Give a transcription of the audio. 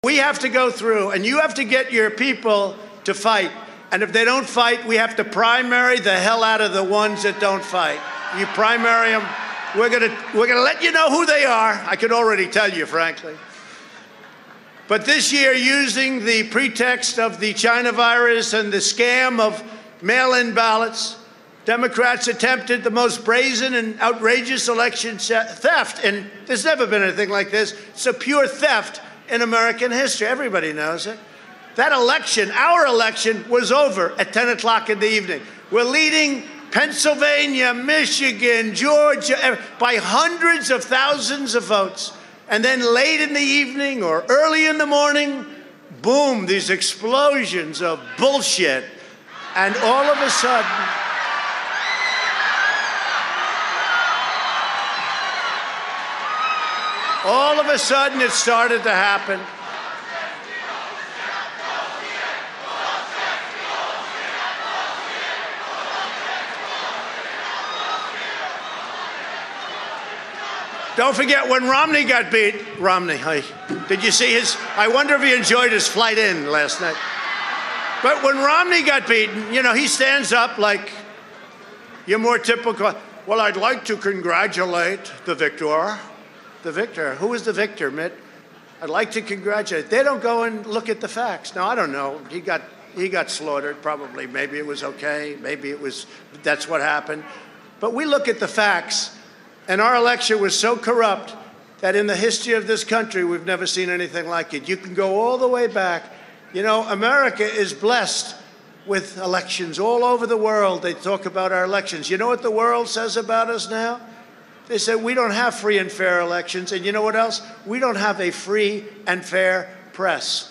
We have to go through, and you have to get your people to fight. And if they don't fight, we have to primary the hell out of the ones that don't fight. You primary them, we're gonna let you know who they are. I can already tell you, frankly. But this year, using the pretext of the China virus and the scam of mail-in ballots, Democrats attempted the most brazen and outrageous election theft. And there's never been anything like this. It's a pure theft in American history. Everybody knows it. That election, our election, was over at 10 o'clock in the evening. We're leading Pennsylvania, Michigan, Georgia by hundreds of thousands of votes. And then late in the evening or early in the morning, boom, these explosions of bullshit. And all of a sudden, it started to happen. Don't forget when Romney got beat. Romney, did you see his? I wonder if he enjoyed his flight in last night. But when Romney got beaten, you know, he stands up like your more typical. Well, I'd like to congratulate the victor. The victor. Who was the victor, Mitt? I'd like to congratulate. They don't go and look at the facts. Now, I don't know. He got slaughtered. Probably. Maybe it was okay. Maybe it was. That's what happened. But we look at the facts. And our election was so corrupt that in the history of this country, we've never seen anything like it. You can go all the way back. You know, America is blessed with elections all over the world. They talk about our elections. You know what the world says about us now? They say we don't have free and fair elections. And you know what else? We don't have a free and fair press.